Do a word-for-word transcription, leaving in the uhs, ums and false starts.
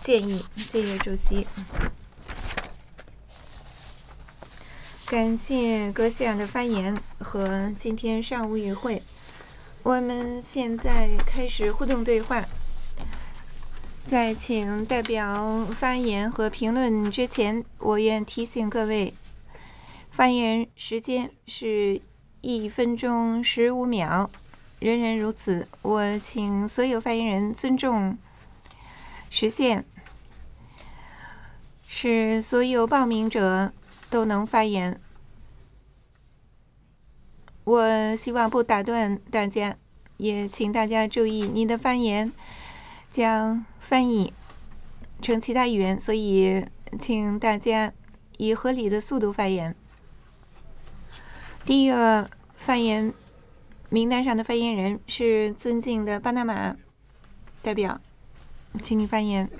建议。谢谢主席。感谢阁下的发言和今天上午与会。我们现在开始互动对话。在请代表发言和评论之前，我愿提醒各位，发言时间是一分钟十五秒，人人如此。我请所有发言人尊重时限，使所有报名者都能发言。我希望不打断大家，也请大家注意，你的发言将翻译成其他语言，所以请大家以合理的速度发言。第一个发言名单上的发言人是尊敬的巴拿马代表，请你发言。